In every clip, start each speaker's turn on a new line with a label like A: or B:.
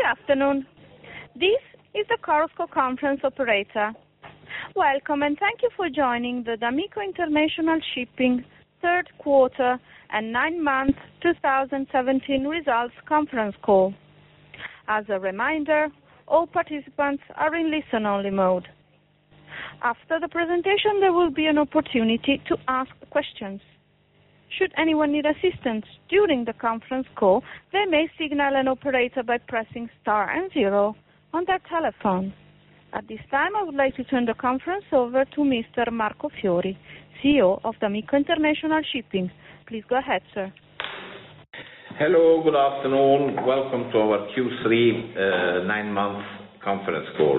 A: Good afternoon. This is the Chorus Call conference operator. Welcome and thank you for joining the d'Amico International Shipping third quarter and 9 months 2017 results conference call. As a reminder, all participants are in listen-only mode. After the presentation, there will be an opportunity to ask questions. Should anyone need assistance during the conference call, they may signal an operator by pressing star and 0 on their telephone. At this time, I would like to turn the conference over to Mr. Marco Fiori, CEO of d'Amico International Shipping. Please go ahead, sir.
B: Hello, good afternoon. Welcome to our Q3 9-month conference call.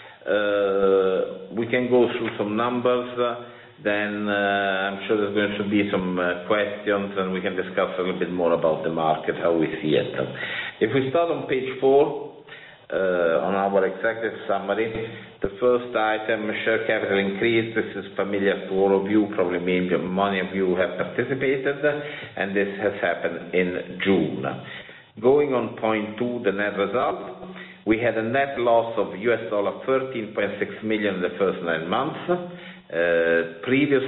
B: We can go through some numbers, then I'm sure there's going to be some questions and we can discuss a little bit more about the market, how we see it. If we start on page 4, on our executive summary, the first item, share capital increase. This is familiar to all of you, probably many of you have participated, and this has happened in June. Going on point 2, the net result, we had a net loss of $13.6 million in the first 9 months. Previous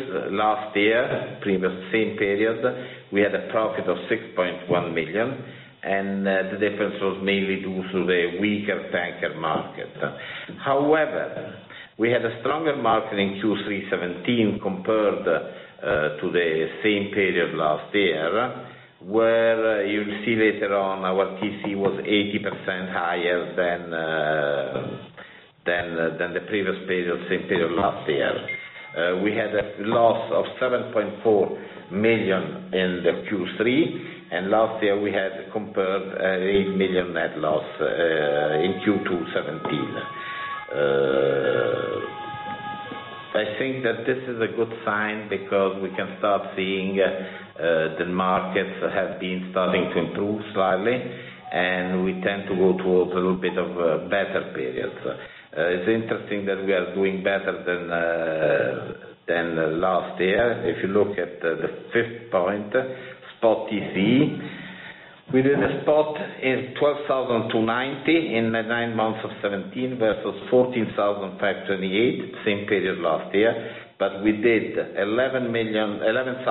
B: same period, we had a profit of $6.1 million, and the difference was mainly due to the weaker tanker market. However, we had a stronger market in Q3 17 compared to the same period last year, where you'll see later on our TC was 80% higher than the previous period, same period last year. We had a loss of $7.4 million in the Q3, and last year we had compared $8 million net loss in Q2 17. I think that this is a good sign because we can start seeing the markets have been starting to improve slightly, and we tend to go towards a little bit of better periods. It's interesting that we are doing better than last year. If you look at the fifth point, spot TC, we did a spot in 12,290 in the 9 months of 17 versus 14,528 same period last year. But we did 11,960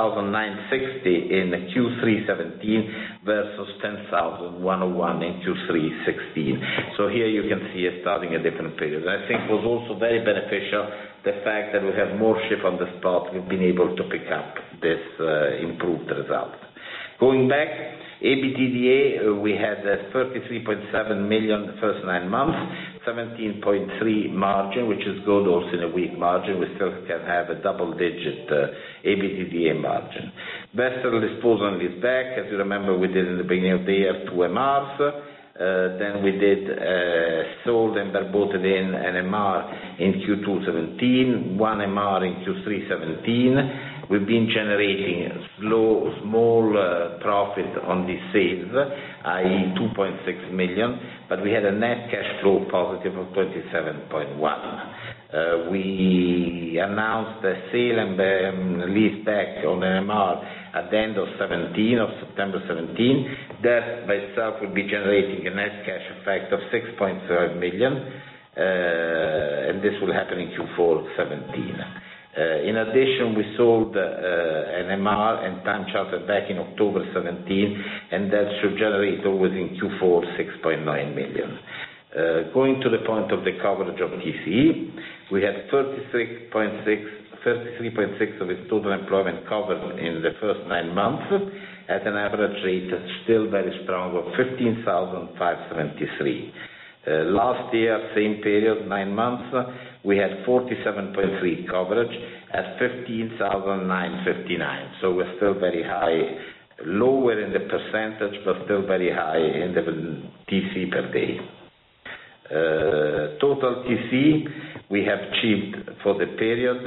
B: in Q3 17 versus 10,101 in Q3 16. So here you can see us starting a different period. I think it was also very beneficial the fact that we have more ship on the spot. We've been able to pick up this improved result. Going back, EBITDA, we had 33.7 million the first 9 months, 17.3 margin, which is good also in a weak margin. We still can have a double-digit EBITDA margin. Vessel disposal and lease back, as you remember, we did in the beginning of the year 2 MRs. Then we did sold and bareboated in an MR in Q2 17, 1 MR in Q3 17. We've been generating small profit on these sales, i.e. 2.6 million, but we had a net cash flow positive of 27.1. We announced the sale and lease back on an MR at the end of September 17. That by itself will be generating a net cash effect of 6.5 million, and this will happen in Q4 17. In addition, we sold an MR and time charter back in October 17, and that should generate always in Q4 6.9 million. Going to the point of the coverage of TCE, we had 33.6 of its total employment covered in the first 9 months at an average rate still very strong of 15,573. Last year, same period, 9 months, we had 47.3 coverage at 15,959. So we're still very high, lower in the percentage, but still very high in the TC per day. Total TC we have achieved for the period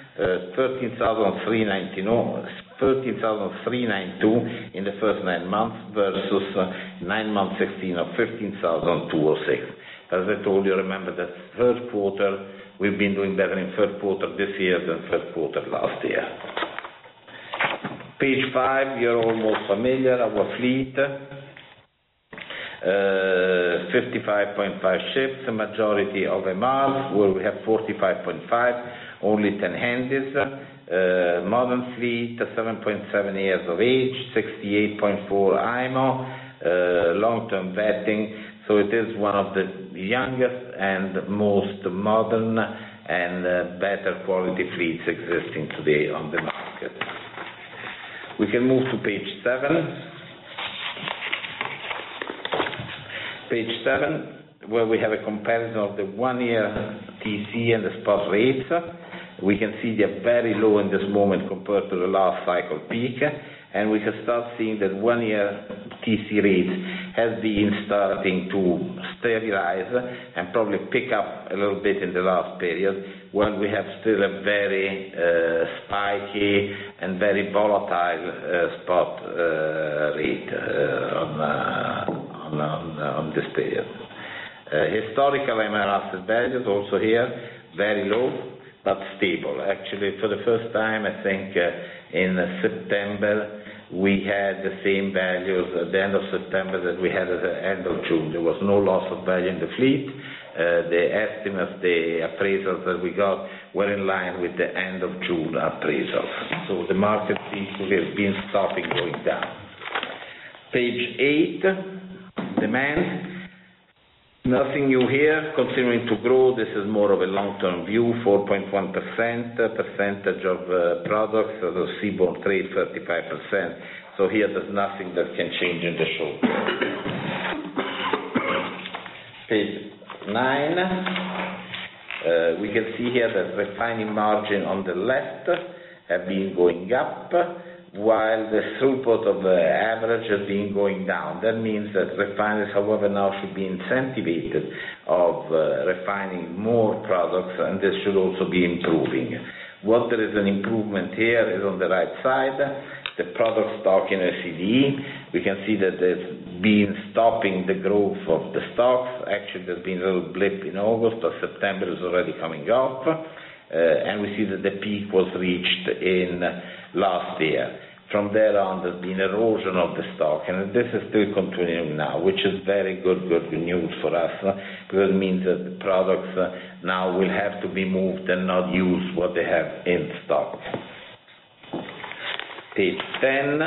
B: 13,392 in the first 9 months versus 9 months 16 of 15,206. As I told you, remember that third quarter we've been doing better in third quarter this year than third quarter last year. Page 5, you're almost familiar, our fleet. 55.5 ships, a majority of MRs, where we have 45.5, only 10 handies. Modern fleet, 7.7 years of age, 68.4 IMO, long-term vetting. So it is one of the youngest and most modern and better quality fleets existing today on the market. We can move to page 7. Page 7, where we have a comparison of the 1-year TC and the spot rates. We can see they're very low in this moment compared to the last cycle peak, and we can start seeing that 1-year TC rates has been starting to stabilize and probably pick up a little bit in the last period, while we have still a very spiky and very volatile spot rate on this period. Historical MR asset values also here very low but stable. Actually, for the first time, I think in September we had the same values at the end of September that we had at the end of June. There was no loss of value in the fleet. The estimates, the appraisals that we got were in line with the end of June appraisals. So the market seems to have been stopping going down. Page 8, demand. Nothing new here, continuing to grow. This is more of a long-term view, 4.1%, percentage of products, the seaborne trade 35%. So here there's nothing that can change in the short term. Page 9, we can see here that refining margin on the left have been going up, while the throughput of the average has been going down. That means that refineries, however, now should be incentivized of refining more products, and this should also be improving. What there is an improvement here is on the right side, the product stock in SCDE. We can see that there's been stopping the growth of the stocks. Actually, there's been a little blip in August, but September is already coming up. And we see that the peak was reached in last year. From there on, there's been erosion of the stock, and this is still continuing now, which is very good news for us, because it means that the products now will have to be moved and not use what they have in stock. Page 10,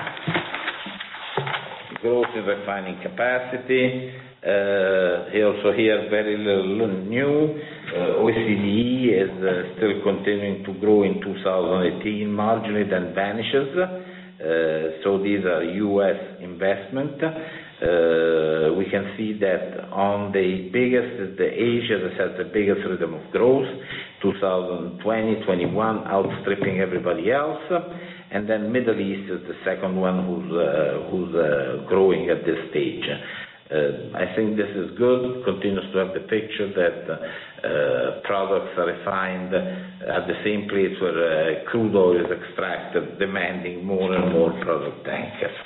B: growth in refining capacity. Here very little new. OECD is still continuing to grow in 2018, marginally then vanishes. So these are U.S. investment. We can see that on the biggest, the Asia that has the biggest rhythm of growth, 2020-21 outstripping everybody else, and then Middle East is the second one who's growing at this stage. I think this is good, continues to have the picture that products are refined at the same place where crude oil is extracted, demanding more and more product tankers.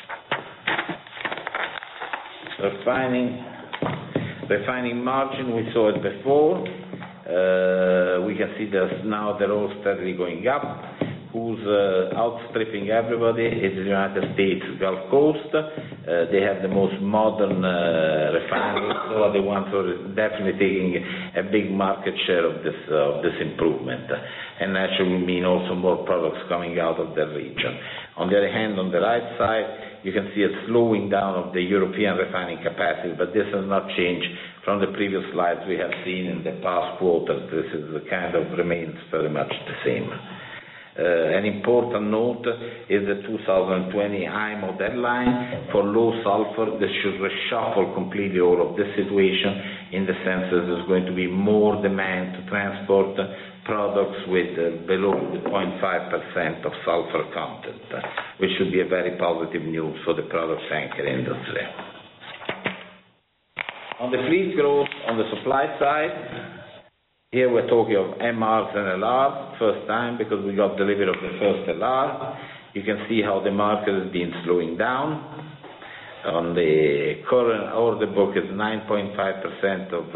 B: Refining margin, we saw it before. We can see that now they're all steadily going up. Who's outstripping everybody is the United States Gulf Coast. They have the most modern refineries, so are the ones who are definitely taking a big market share of this improvement, and that should mean also more products coming out of the region. On the other hand, on the right side, you can see a slowing down of the European refining capacity, but this has not changed from the previous slides we have seen in the past quarters. This is remains very much the same. An important note is the 2020 IMO deadline for low sulfur. This should reshuffle completely all of this situation, in the sense that there's going to be more demand to transport products with below the 0.5% of sulfur content, which should be a very positive news for the product tanker industry. On the fleet growth, on the supply side, here we're talking of MRs and LRs, first time, because we got delivery of the first LR. You can see how the market has been slowing down. On the current order book is 9.5% of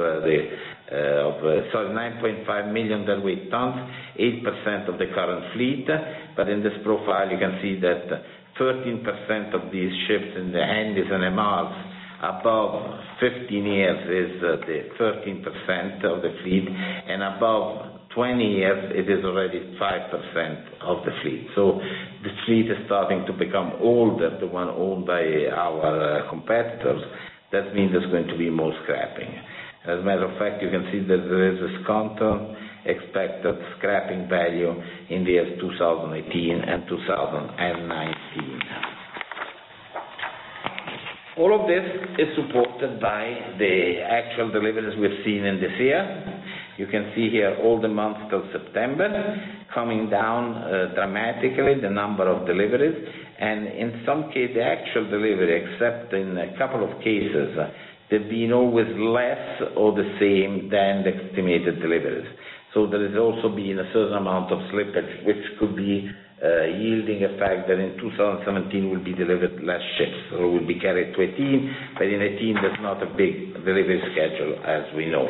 B: 9.5 million deadweight tons, 8% of the current fleet. But in this profile, you can see that 13% of these ships in the Handys and MRs above 15 years is the 13% of the fleet, and above 20 years it is already 5% of the fleet. So the fleet is starting to become older, the one owned by our competitors. That means there's going to be more scrapping. As a matter of fact, you can see that there is a quantum expected scrapping value in the years 2018 and 2019. All of this is supported by the actual deliveries we've seen in this year. You can see here all the months till September coming down dramatically, the number of deliveries, and in some cases the actual delivery, except in a couple of cases, they've been always less or the same than the estimated deliveries. So there has also been a certain amount of slippage, which could be yielding a fact that in 2017 will be delivered less ships, or will be carried to 18, but in 18 there's not a big delivery schedule as we know.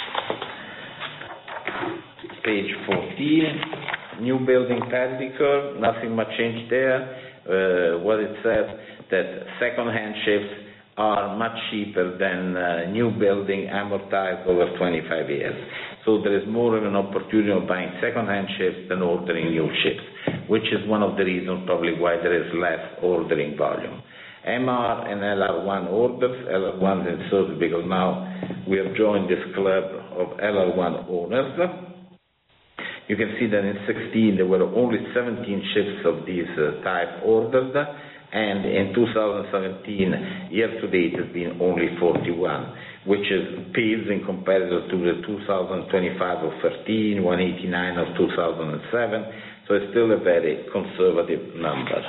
B: Page 14, new building parity curve, nothing much changed there. What it says that second-hand ships are much cheaper than new building amortized over 25 years. So there is more of an opportunity of buying second-hand ships than ordering new ships, which is one of the reasons probably why there is less ordering volume. MR and LR1 orders, LR1 is so because now we have joined this club of LR1 owners. You can see that in 2016 there were only 17 ships of this type ordered, and in 2017, year-to-date, has been only 41, which is pales in comparison to the 2025 of 13, 189 of 2007, so it's still a very conservative number.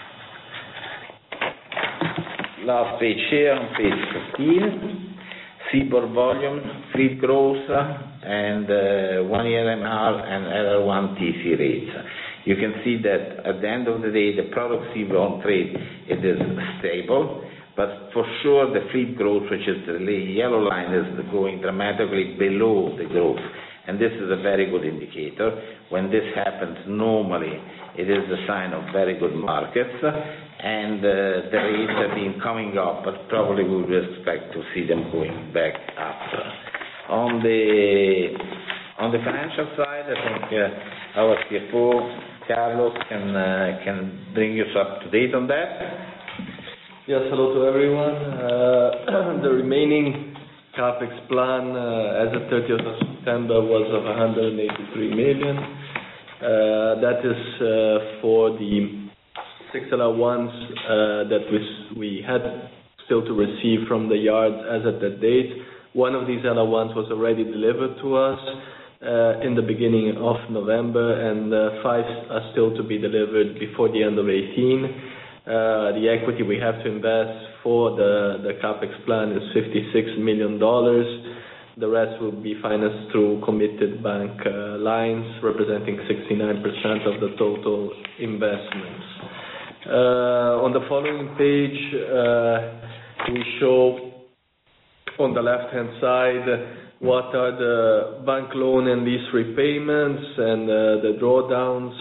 B: Last page here, on page 15, seaborne volume, fleet growth, and 1-year MR and LR1 TC rates. You can see that at the end of the day, the product seaborne trade, it is stable, but for sure the fleet growth, which is the yellow line, is going dramatically below the growth. And this is a very good indicator. When this happens, normally it is a sign of very good markets, and the rates have been coming up, but probably we will expect to see them going back up. On the financial side, I think our CFO, Carlos, can bring us up to date on that.
C: Yes, hello to everyone. The remaining CAPEX plan as of 30th of September was of 183 million. That is for the 6 LR1s that we had still to receive from the yard as at that date. One of these LR1s was already delivered to us in the beginning of November, and 5 are still to be delivered before the end of 2018. The equity we have to invest for the CAPEX plan is $56 million. The rest will be financed through committed bank lines, representing 69% of the total investments. On the following page, we show on the left-hand side what are the bank loan and lease repayments and the drawdowns.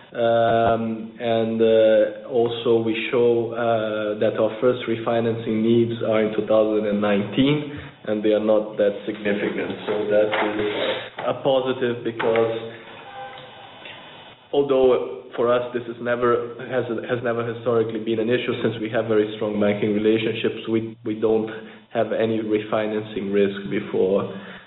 C: Also we show that our first refinancing needs are in 2019, and they are not that significant. So that is a positive, because although for us this has never historically been an issue, since we have very strong banking relationships, we don't have any refinancing risk before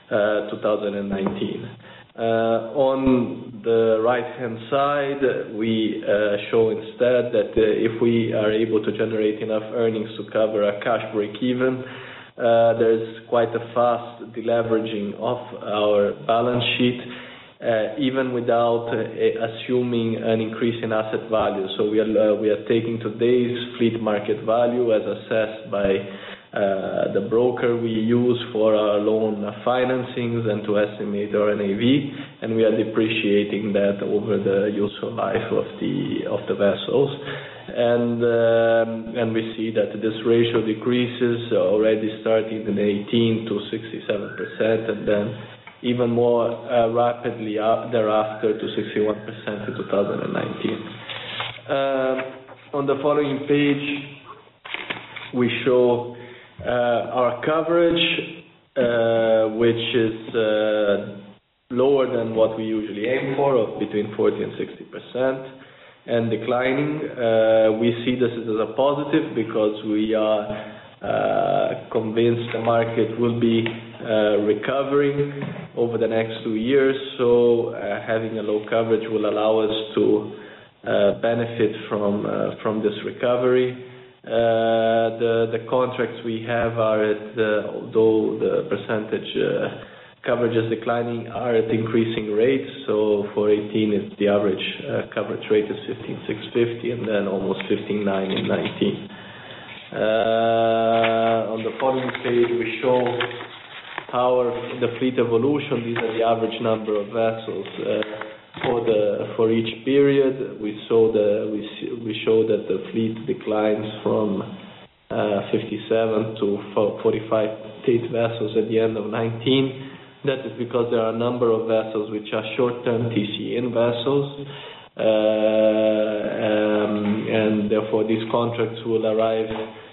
C: 2019. On the right-hand side, we show instead that if we are able to generate enough earnings to cover a cash break-even, there's quite a fast deleveraging of our balance sheet, even without assuming an increase in asset value. So we are taking today's fleet market value as assessed by the broker we use for our loan financings and to estimate our NAV, and we are depreciating that over the useful life of the vessels, and we see that this ratio decreases already starting in 2018 to 67%, and then even more rapidly thereafter to 61% in 2019. On the following page, we show Our coverage, which is lower than what we usually aim for, of between 40 and 60%, and declining. We see this as a positive because we are convinced the market will be recovering over the next 2 years. So having a low coverage will allow us to benefit from this recovery. The contracts we have are at, although the percentage coverage is declining, are at increasing rates. So for 18, it's the average coverage rate is 15,650, and then almost 15,900 in 19. On the following page, we show the fleet evolution. These are the average number of vessels for each period. We show that the fleet declines from 57 to 45 state vessels at the end of 19. That is because there are a number of vessels which are short-term TC-in vessels, and therefore these contracts will arrive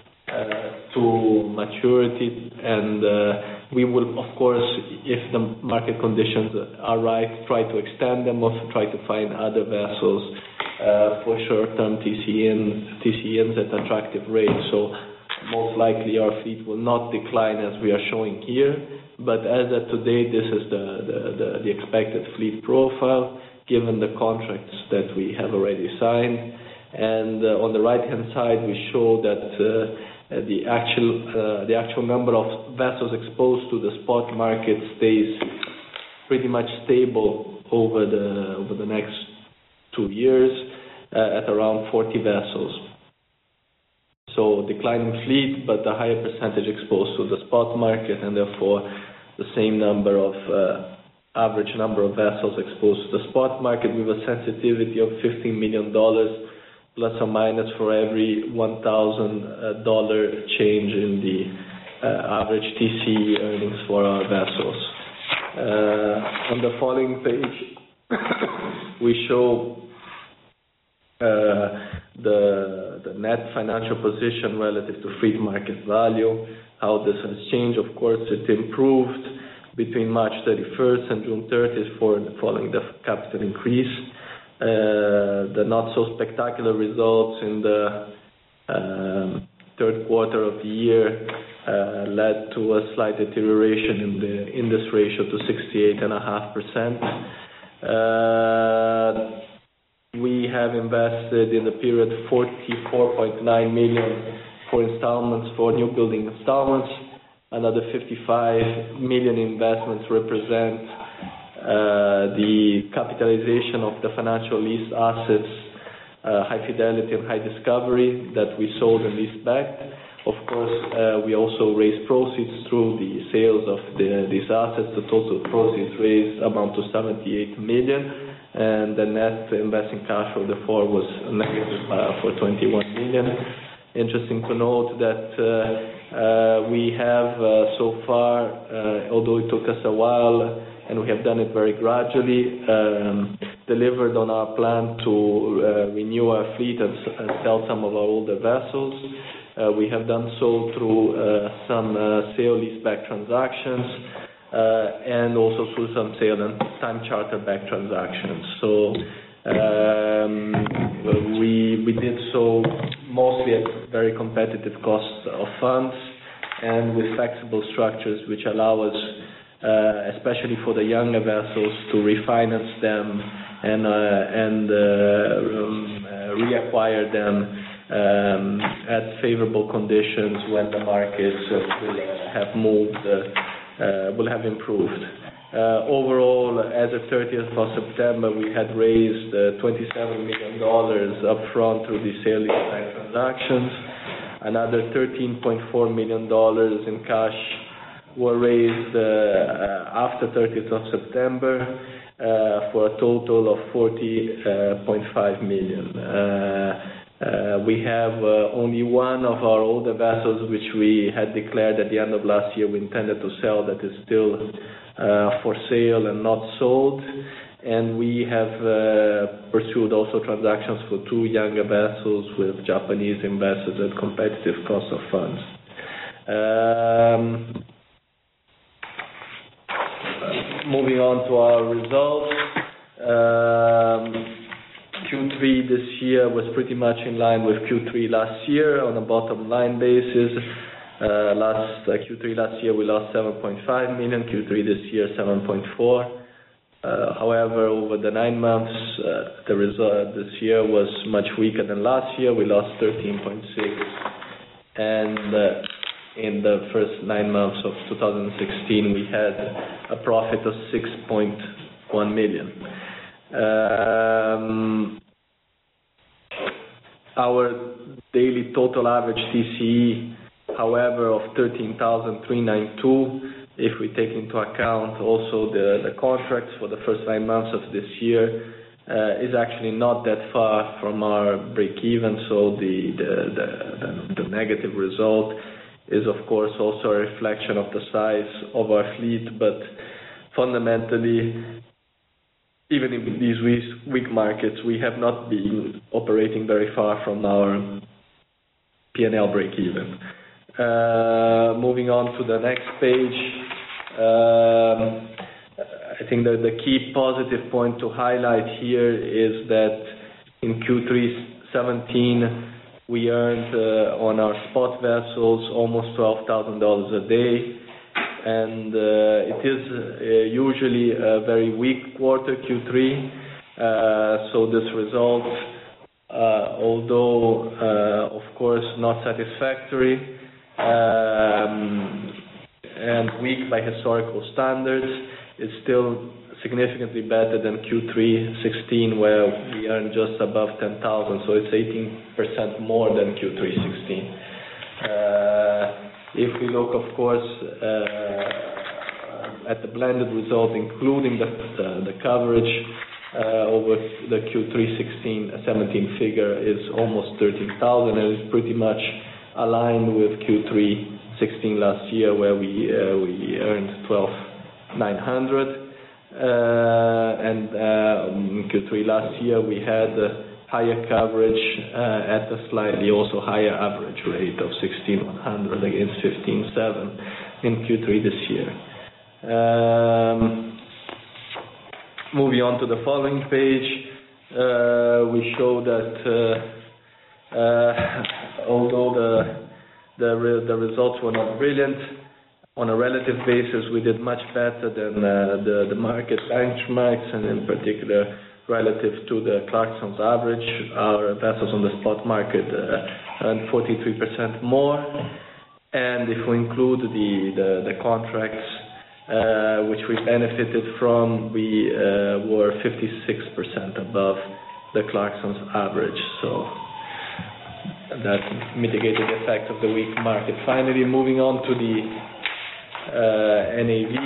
C: to maturity, and we will, of course, if the market conditions are right, try to extend them or try to find other vessels for short-term TC-ins at attractive rates. So most likely our fleet will not decline as we are showing here, but as of today, this is the expected fleet profile given the contracts that we have already signed. And on the right-hand side, we show that the actual number of vessels exposed to the spot market stays pretty much stable over the next 2 years at around 40 vessels. So declining fleet, but a higher percentage exposed to the spot market, and therefore the same number of average number of vessels exposed to the spot market, with a sensitivity of $15 million plus or minus for every $1,000 change in the average TC earnings for our vessels. On the following page, we show the net financial position relative to fleet market value, how this has changed. Of course, it improved between March 31st and June 30th following the capital increase. The not so spectacular results in the third quarter of the year led to a slight deterioration in this ratio to 68.5%. We have invested in the period 44.9 million for installments, for new building installments. Another 55 million investments represent the capitalization of the financial lease assets, High Fidelity and High Discovery, that we sold and leased back. Of course, we also raised proceeds through the sales of these assets. The total proceeds raised amount to 78 million. And the net investing cash flow therefore was negative for 21 million. Interesting to note that we have so far, although it took us a while and we have done it very gradually, delivered on our plan to renew our fleet and sell some of our older vessels. We have done so through some sale-leaseback transactions, and also through some sale and time charter back transactions. So we did so mostly at very competitive costs of funds and with flexible structures which allow us, especially for the younger vessels, to refinance them and reacquire them at favorable conditions when the markets will have improved. Overall, as of 30th of September, we had raised $27 million up front through the sale-leaseback transactions. Another $13.4 million in cash were raised after 30th of September for a total of $40.5 million. We have only one of our older vessels which we had declared at the end of last year we intended to sell, that is still for sale and not sold. And we have pursued also transactions for two younger vessels with Japanese investors at competitive cost of funds. Moving on to our results, Q3 this year was pretty much in line with Q3 last year on a bottom line basis. Q3 last year we lost 7.5 million, Q3 this year 7.4. However, over the 9 months, the result this year was much weaker than last year. We lost 13.6, and in the first 9 months of 2016, we had a profit of 6.1 million. Our daily total average TCE, however, of 13,392. If we take into account also the contracts for the first 9 months of this year, is actually not that far from our break-even. So the negative result is, of course, also a reflection of the size of our fleet. But fundamentally, even in these weak markets, we have not been operating very far from our P&L break-even. Moving on to the next page, I think that the key positive point to highlight here is that in Q3 17 we earned on our spot vessels almost $12,000 a day, and it is usually a very weak quarter, Q3. So this result, although of course not satisfactory, and weak by historical standards, it's still significantly better than Q3 16, where we earned just above 10,000, so it's 18% more than Q3 16. If we look, of course, at the blended result, including the coverage, over the Q3 17 figure is almost 13,000, and it's pretty much aligned with Q3 16 last year, where we earned 12,900, and in Q3 last year we had higher coverage at a slightly also higher average rate of 16,100 against 15,700 in Q3 this year. Moving on to the following page, we show that although the results were not brilliant, on a relative basis we did much better than the market benchmarks, and in particular relative to the Clarksons average. Our vessels on the spot market earned 43% more, and if we include the contracts which we benefited from, we were 56% above the Clarksons average. So that mitigated the effect of the weak market. Finally, moving on to the NAV,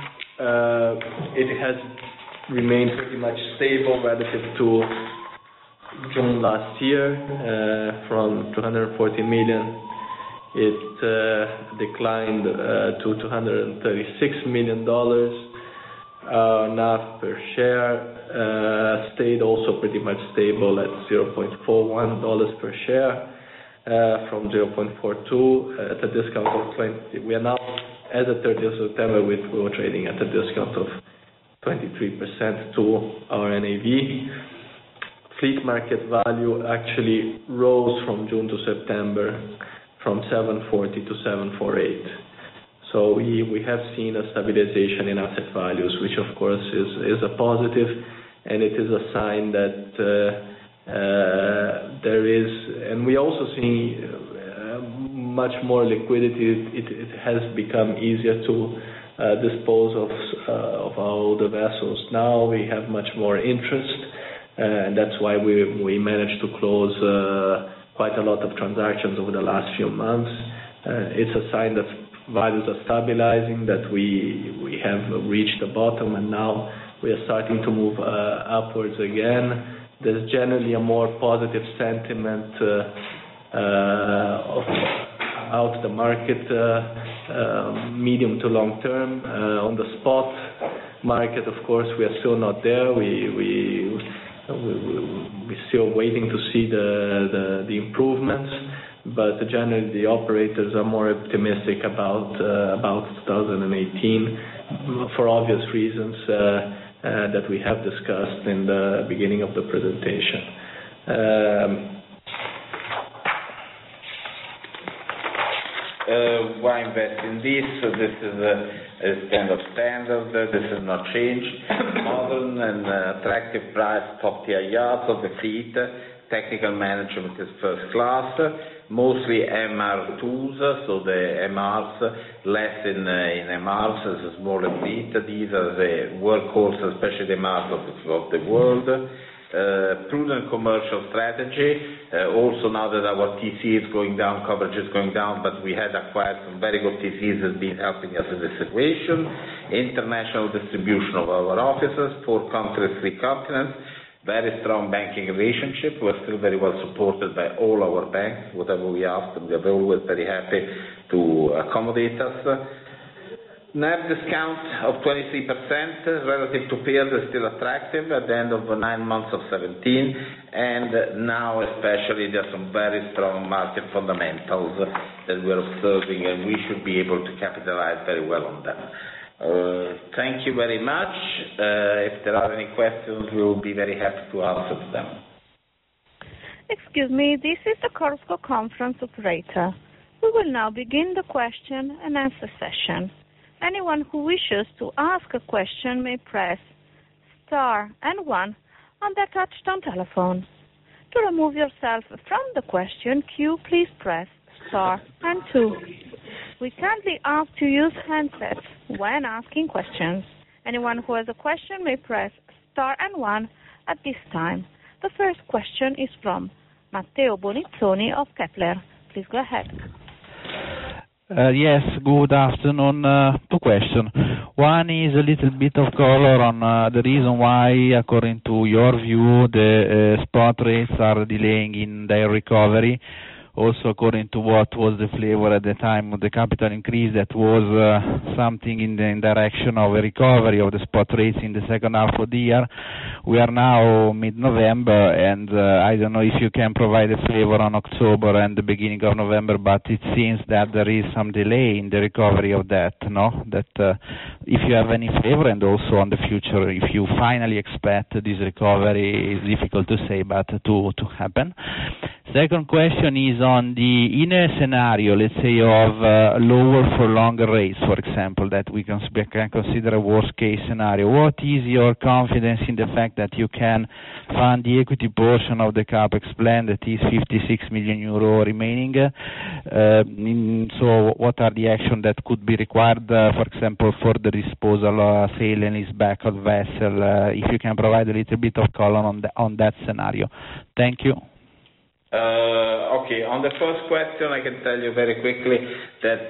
C: it has remained pretty much stable relative to June last year. From 240 million, it declined to $236 million. NAV per share stayed also pretty much stable at $0.41 per share, from 0.42 at a discount of 20. We are now, as of 30th September, we were trading at a discount of 23% to our NAV. Fleet market value actually rose from June to September from 740 to 748. So we have seen a stabilization in asset values, which of course is a positive, and it is a sign that there is, and we also see much more liquidity. It has become easier to dispose of our older vessels. Now we have much more interest, and that's why we managed to close quite a lot of transactions over the last few months. It's a sign that values are stabilizing, that we have reached the bottom, and now we are starting to move upwards again. There's generally a more positive sentiment out the market, medium to long term. On the spot market, of course, we are still not there. We're still waiting to see the improvements. but generally the operators are more optimistic about 2018 for obvious reasons that we have discussed in the beginning of the presentation.
B: Why invest in this? This is kind of standard. This has not changed. Modern and attractive price, top-tier yachts of the fleet. Technical management is first class. Mostly MR2s, so the MRs, less in MRs as a smaller fleet. These are the workhorses, especially the MRs of the world. Prudent commercial strategy. Also now that our TC is going down, coverage is going down, but we had acquired some very good TCs that have been helping us in this situation. International distribution of our offices, 4 countries, 3 continents. Very strong banking relationship. We're still very well supported by all our banks. Whatever we ask them, they're always very happy to accommodate us. NAV discount of 23% relative to peers is still attractive at the end of 9 months of 17, and now especially there are some very strong market fundamentals that we're observing, and we should be able to capitalize very well on them. Thank you very much. If there are any questions, we will be very happy to answer them.
A: Excuse me, this is the Chorus Call conference operator. We will now begin the question and answer session. Anyone who wishes to ask a question may press star and 1 on their touch-tone telephone. To remove yourself from the question queue, please press star and 2. We kindly ask to use handsets when asking questions. Anyone who has a question may press star and 1 at this time. The first question is from Matteo Bonizzoni of Kepler. Please go ahead.
D: Yes, good afternoon. 2 questions. One is a little bit of color on the reason why, according to your view, the spot rates are delaying in their recovery. Also, according to what was the flavor at the time of the capital increase, that was something in the direction of a recovery of the spot rates in the second half of the year. We are now mid-November, and I don't know if you can provide a flavor on October and the beginning of November, but it seems that there is some delay in the recovery of that, no? That if you have any flavor, and also on the future, if you finally expect this recovery, is difficult to say, but to happen. Second question is on in a scenario, let's say, of lower for longer rates, for example, that we can consider a worst case scenario. What is your confidence in the fact that you can fund the equity portion of the capex plan that is 56 million euro remaining? So what are the actions that could be required, for example, for the disposal, sale and lease back of vessel? If you can provide a little bit of color on that scenario. Thank you.
B: Okay, on the first question, I can tell you very quickly that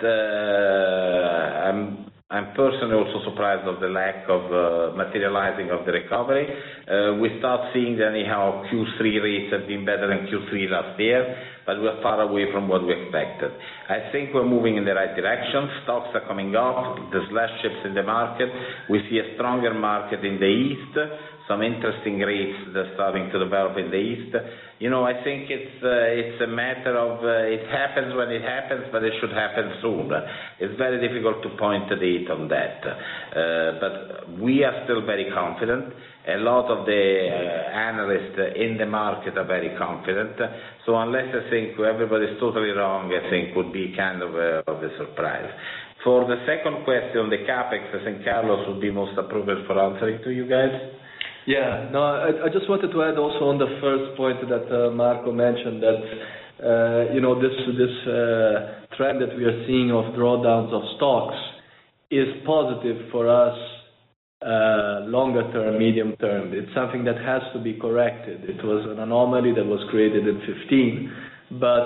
B: I'm personally also surprised of the lack of materializing of the recovery. We start seeing that anyhow Q3 rates have been better than Q3 last year, but we're far away from what we expected. I think we're moving in the right direction. Stocks are coming up. There's less ships in the market. We see a stronger market in the east. Some interesting rates that are starting to develop in the east. You know, I think it's a matter of it happens when it happens, but it should happen soon. It's very difficult to point a date on that. But we are still very confident. A lot of the analysts in the market are very confident. So unless I think everybody's totally wrong, I think would be kind of a surprise. For the second question, the capex, I think Carlos would be most appropriate for answering to you guys.
C: Yeah, no, I just wanted to add also on the first point that Marco mentioned that this trend that we are seeing of drawdowns of stocks is positive for us longer term, medium term. It's something that has to be corrected. It was an anomaly that was created in 15, but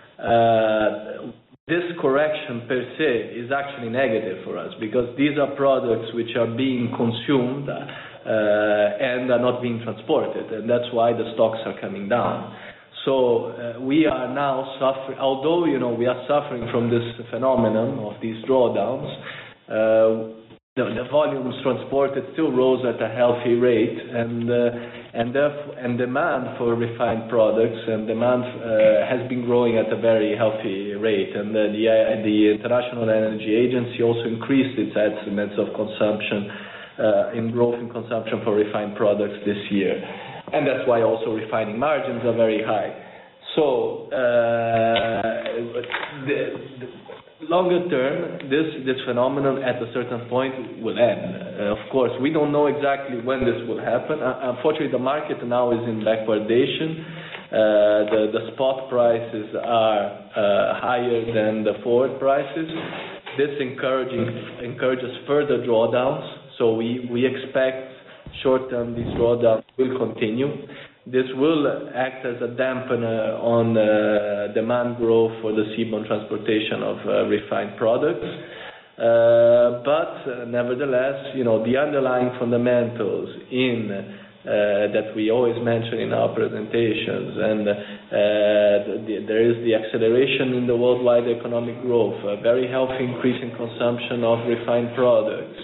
C: this correction per se is actually negative for us because these are products which are being consumed and are not being transported, and that's why the stocks are coming down. So we are now suffering, although we are suffering from this phenomenon of these drawdowns, the volumes transported still rose at a healthy rate, and demand for refined products and demand has been growing at a very healthy rate. And the International Energy Agency also increased its estimates of consumption in growth in consumption for refined products this year, and that's why also refining margins are very high. So longer term, this phenomenon at a certain point will end. Of course, we don't know exactly when this will happen. Unfortunately, the market now is in backwardation. The spot prices are higher than the forward prices. This encourages further drawdowns. So we expect short-term these drawdowns will continue. This will act as a dampener on demand growth for the seaborne transportation of refined products. But nevertheless, the underlying fundamentals that we always mention in our presentations, and there is the acceleration in the worldwide economic growth, a very healthy increase in consumption of refined products.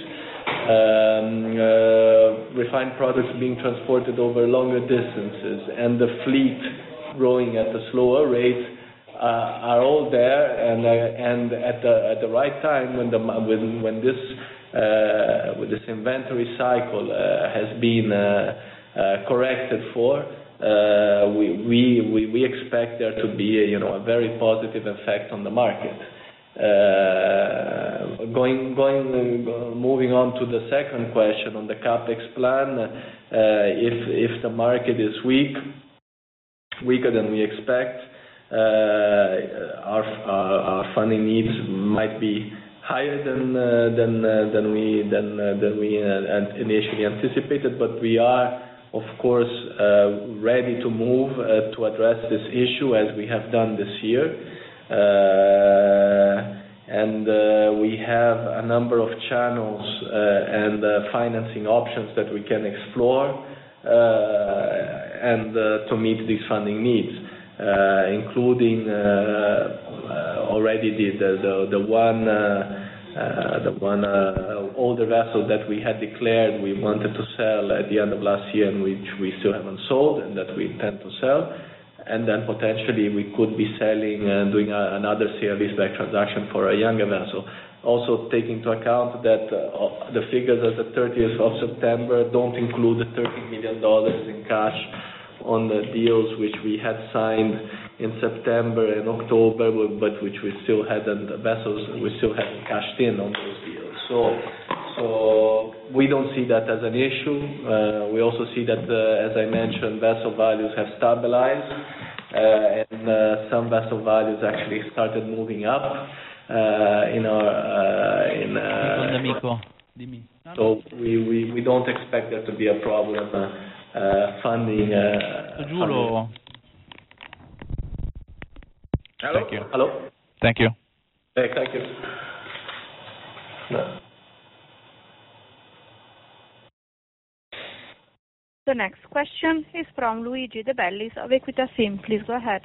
C: Refined products being transported over longer distances, and the fleet growing at a slower rate are all there, and at the right time when this inventory cycle has been corrected for, we expect there to be a very positive effect on the market. Moving on to the second question on the capex plan, if the market is weaker than we expect, our funding needs might be higher than we initially anticipated, but we are of course ready to move to address this issue as we have done this year. And we have a number of channels and financing options that we can explore and to meet these funding needs, including already the one older vessel that we had declared we wanted to sell at the end of last year, and which we still haven't sold, and that we intend to sell. And then potentially we could be selling and doing another sale-leaseback transaction for a younger vessel. Also take into account that the figures as of 30th of September don't include the $30 million in cash on the deals which we had signed in September and October, but which we still hadn't cashed in on those deals. So we don't see that as an issue. We also see that, as I mentioned, vessel values have stabilized, and some vessel values actually started moving up so we don't expect there to be a problem funding.
D: Hello? Thank you.
C: Hello?
D: Thank you.
C: Thank you. No.
A: The next question is from Luigi De Bellis of Equita SIM. Please go ahead.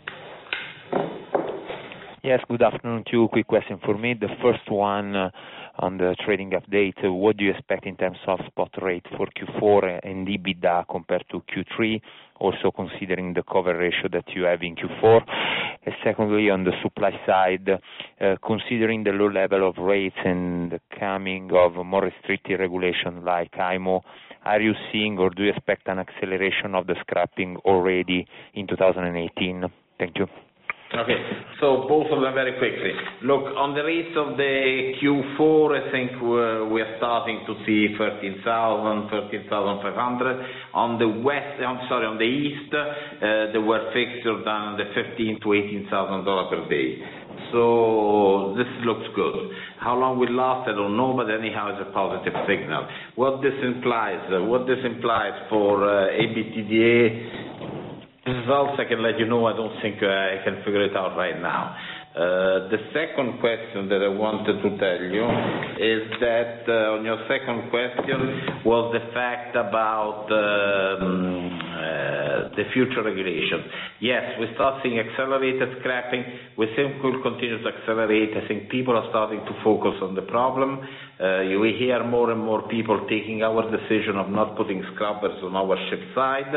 E: Yes, good afternoon. Two quick questions for me. The first one on the trading update. What do you expect in terms of spot rate for Q4 and EBITDA compared to Q3, also considering the cover ratio that you have in Q4? And secondly, on the supply side, considering the low level of rates and the coming of more restrictive regulation like IMO, are you seeing or do you expect an acceleration of the scrapping already in 2018? Thank you.
B: Okay, so both of them very quickly. Look, on the rates of the Q4, I think we are starting to see 13,500. On the east, they were fixed around the $15,000 to $18,000 per day. So this looks good. How long will last, I don't know, but anyhow, it's a positive signal. What this implies for EBITDA results, I can let you know. I don't think I can figure it out right now. The second question that I wanted to tell you is that on your second question was the fact about the future regulation. Yes, we start seeing accelerated scrapping. We think we'll continue to accelerate. I think people are starting to focus on the problem. We hear more and more people taking our decision of not putting scrubbers on our ship side.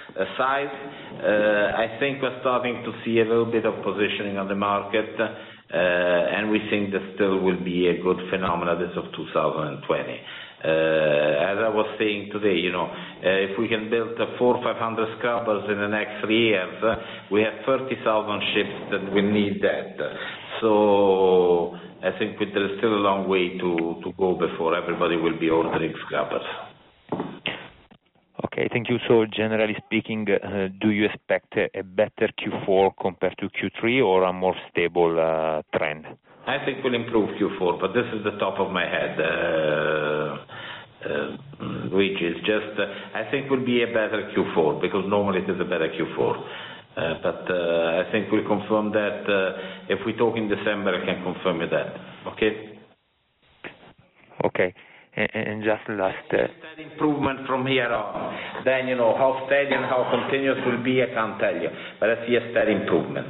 B: I think we're starting to see a little bit of positioning on the market, and we think that still will be a good phenomenon as of 2020. As I was saying today, if we can build 400 or 500 scrubbers in the next 3 years, we have 30,000 ships that will need that. So I think there is still a long way to go before everybody will be ordering scrubbers.
E: Okay, thank you. So generally speaking, do you expect a better Q4 compared to Q3 or a more stable trend?
B: I think we'll improve Q4, but this is the top of my head, which is just, I think will be a better Q4, because normally it is a better Q4. But I think we'll confirm that, if we talk in December, I can confirm you that, okay?
E: Okay, and just last...
B: steady improvement from here on. Then, how steady and how continuous will be, I can't tell you, but I see a steady improvement.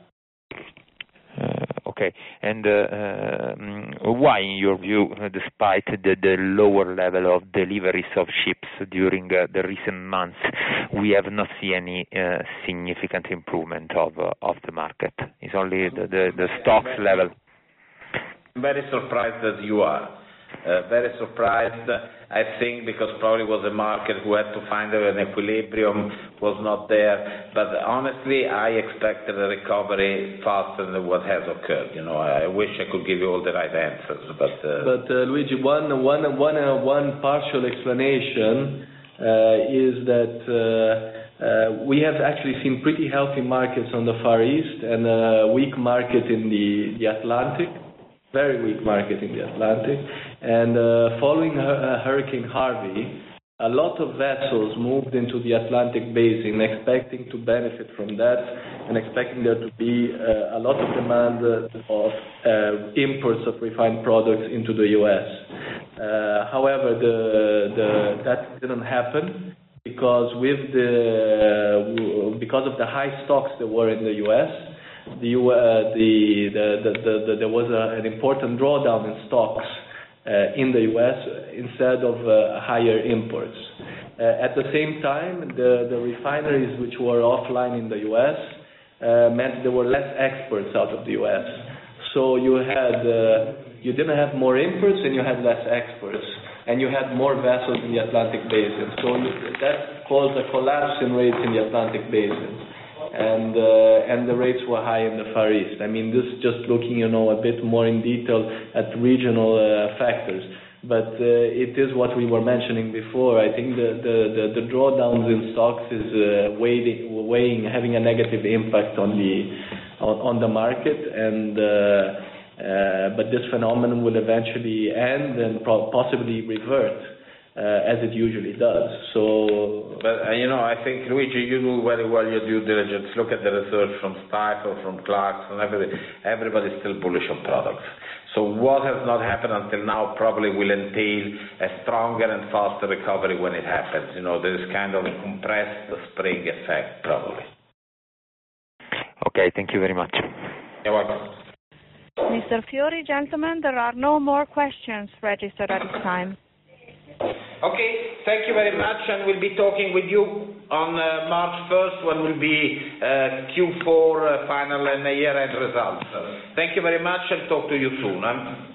E: Okay, and why, in your view, despite the lower level of deliveries of ships during the recent months, we have not seen any significant improvement of the market? It's only the stocks level.
B: I'm very surprised that you are. Very surprised, I think, because probably was a market who had to find an equilibrium, was not there. But honestly, I expected a recovery faster than what has occurred. I wish I could give you all the right answers, but
C: Luigi, one partial explanation is that we have actually seen pretty healthy markets on the Far East and a weak market in the Atlantic. Very weak market in the Atlantic, and following Hurricane Harvey, a lot of vessels moved into the Atlantic basin, expecting to benefit from that, and expecting there to be a lot of demand of imports of refined products into the U.S. However, that didn't happen because because of the high stocks that were in the U.S. There was an important drawdown in stocks in the U.S. instead of higher imports. At the same time, the refineries which were offline in the U.S. meant there were less exports out of the U.S. So you didn't have more imports and you had less exports, and you had more vessels in the Atlantic basin. So that caused a collapse in rates in the Atlantic basin. And the rates were high in the Far East. I mean, this is just looking, a bit more in detail at regional factors. But it is what we were mentioning before. I think the drawdowns in stocks is weighing, having a negative impact on the market. And but this phenomenon will eventually end and possibly revert. As it usually does.
B: But I think, Luigi, you do very well your due diligence. Look at the research from Stifel, from Clarkson, everybody's still bullish on products. So what has not happened until now probably will entail a stronger and faster recovery when it happens. There is kind of a compressed spring effect, probably.
E: Okay, thank you very much.
B: You're welcome.
A: Mr. Fiori, gentlemen, there are no more questions registered at this time.
B: Okay, thank you very much, and we'll be talking with you on March 1st when will be Q4 final and year-end results. Thank you very much, and talk to you soon.